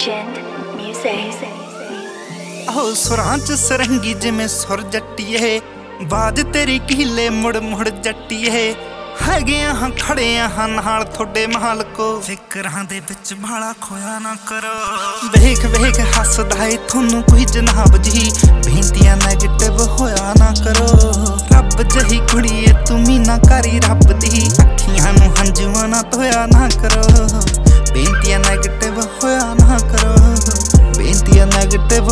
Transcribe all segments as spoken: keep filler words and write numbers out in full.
Legend Music। ਆਹੋ ਸੁਰਾਂ ਚ ਸਰੰਗੀ ਜਿਵੇਂ ਸੁਰ ਜੱਟੀਏ, ਬਾਜ ਤੇਰੀ ਕੀਲੇ ਮੁੜ ਮੁੜ ਜੱਟੀਏ। ਹੈਗੇ ਹਾਂ ਖੜੇ ਹਾਂ ਨਾਲ ਤੁਹਾਡੇ ਮਾਲਕੋ, ਫਿਕਰਾਂ ਦੇ ਵਿੱਚ ਬਾਲਾ ਖੋਇਆ ਨਾ ਕਰੋ। ਵੇਖ ਵੇਖ ਹੱਸਦਾ ਏ ਤੁਹਾਨੂੰ ਕੋਈ ਜਨਾਬ ਜੀ, ਬੇਨਤੀਆਂ ਨੈਗੇਟਿਵ ਹੋਇਆ ਨਾ ਕਰੋ। ਰੱਬ ਜਹੀ ਕੁੜੀਏ ਤੂੰ ਮੀਨਾਕਾਰੀ ਰੱਬ ਦੀ, ਅੱਖੀਆਂ ਨੂੰ ਹੰਝੂਆਂ ਨਾ ਧੋਇਆ ਨਾ ਕਰੋ। ਬੇਨਤੀਆਂ ਨੈਗੇਟਿਵ ਹੋਇਆ ਨਾ ਕਰੋ, ਬੇਨਤੀਆਂ ਨੈਗੇਟਿਵ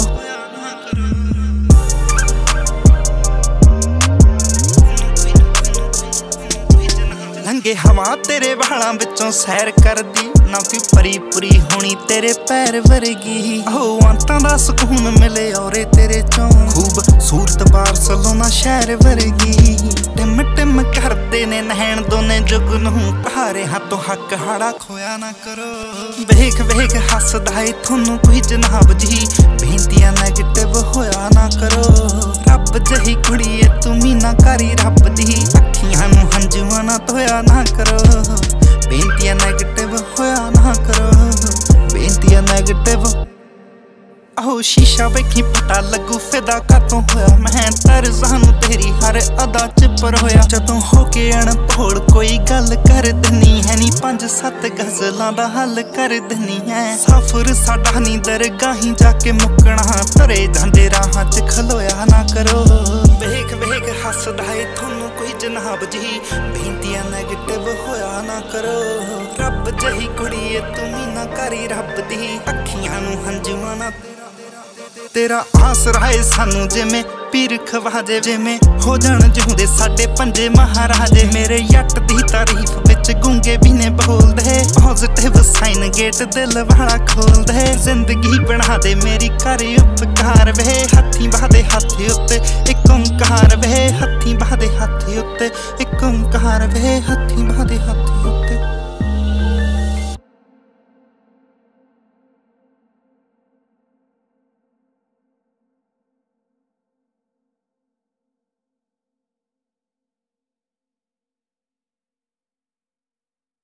ਲੰਘੇ ਹਵਾ ਤੇਰੇ ਵਾਲਾਂ ਵਿੱਚੋਂ ਸੈਰ ਕਰਦੀ, ਨਾ ਕੋਈ ਪਰੀ ਪੁਰੀ ਹੋਣੀ ਤੇਰੇ ਪੈਰ ਵਰਗੀ। ਆਹੋ ਅੰਤਾਂ ਦਾ ਸਕੂਨ ਮਿਲੇ ਔਰੇ ਤੇਰੇ ਚੋਂ, ਖੂਬ ਸੂਰਤ ਬਾਰਸਲੋਨਾ ਸ਼ਹਿਰ ਵਰਗੀ। ਟਿਮ ਟਿਮ ਕਰਦੇ ਨੇ ਨੈਣ ਦੋਨੇ ਜੁਗ ਨੂੰ, ਕਹਾਰੇ ਹੱਥੋਂ ਹੱਕ ਹਾੜਾ ਖੋਇਆ ਨਾ ਕਰੋ। ਵੇਖ ਵੇਖ ਹੱਸਦਾ ਏ ਤੁਹਾਨੂੰ ਕੋਈ ਜਨਾਬ ਜੀ, ਬੇਨਤੀਆਂ ਨੈਗੇਟਿਵ ਹੋਇਆ ਨਾ ਕਰੋ। ਰੱਬ ਜਹੀ ਕੁੜੀਏ ਤੂੰ ਮੀਨਾਕਾਰੀ ਰੱਬ ਦੀ, ਅੱਖੀਆਂ ਨੂੰ ਹੰਝੂਆਂ ਨਾ ਧੋਇਆ ਨਾ ਕਰੋ। ਬੇਨਤੀਆਂ ਨੈਗੇਟਿਵ ਹੋਇਆ ਨਾ ਕਰੋ, ਬੇਨਤੀਆਂ ਨੈਗੇਟਿਵ। ਆਹੋ ਸ਼ੀਸ਼ਾ ਵੇਖੀ ਪਤਾ ਲੱਗੂ ਫਿਦਾ ਕਾਤੋਂ ਹੋਇਆ ਮੈਂ, ਤਰਜ਼ਾਂ ਨੂੰ ਤੇਰੀ ਹਰ ਅਦਾ ਚ ਪਰ ਹੋਇਆ। ਜਦੋਂ ਹੋ ਕੇ ਅਣਭੋਲ ਕੋਈ ਗੱਲ ਕਰ ਦਿੰਨੀ ਹੈ ਨੀ, ਪੰਜ ਸੱਤ ਗਜ਼ਲਾਂ ਦਾ ਹੱਲ ਕਰ ਦਿੰਨੀ ਹੈ। ਸਫ਼ਰ ਸਾਡਾ ਨੀ ਦਰਗਾਹੀਂ ਜਾ ਕੇ ਮੁੱਕਣਾ, ਤਰੇ ਜਾਂਦੇ ਰਾਹਾਂ ਚ ਖਲੋਇਆ ਨਾ ਕਰੋ। ਵੇਖ ਵੇਖ ਹੱਸਦਾ ਏ ਤੁਹਾਨੂੰ ਕੋਈ ਜਨਾਬ ਜੀ, ਬੇਨਤੀਆਂ ਨੈਗੇਟਿਵ ਹੋਇਆ ਨਾ ਕਰੋ। ਰੱਬ ਜਹੀ ਕੁੜੀਏ ਤੂੰ ਮੀਨਾਕਾਰੀ ਰੱਬ ਦੀ, ਅੱਖੀਆਂ ਨੂੰ ਹੰਝੂਆਂ ਨਾ ਤੇਰਾ ਆਸਰਾ ਏ ਸਾਨੂੰ ਜਿਵੇਂ ਪੀਰ ਖਵਾਜੇ, ਜਿਵੇਂ ਹੋ ਜਾਣ ਜਿਉਂਦੇ ਸਾਡੇ ਪੰਜੇ ਮਹਾਰਾਜੇ। ਮੇਰੇ ਜੱਟ ਦੀ ਤਾਰੀਫ ਵਿੱਚ ਗੂੰਗੇ ਵੀ ਨੇ ਬੋਲਦੇ, ਪੋਜ਼ਿਟਿਵ ਸਾਈਨ ਗੇਟ ਦਿਲ ਵਾਲਾ ਖੋਲਦੇ। ਜ਼ਿੰਦਗੀ ਬਣਾ ਦੇ ਮੇਰੀ ਕਰ ਉਪਕਾਰ ਵੇ, ਹੱਥੀਂ ਬਾਦੇ ਹੱਥ ਉੱਤੇ ਇੱਕ ਓਂਕਾਰ ਵੇ, ਹੱਥੀਂ ਬਾਦੇ ਹੱਥ ਉੱਤੇ ਇੱਕ ਓਂਕਾਰ ਵੇ, ਹੱਥੀਂ ਬਾਦੇ ਹੱਥ ਉੱਤੇ।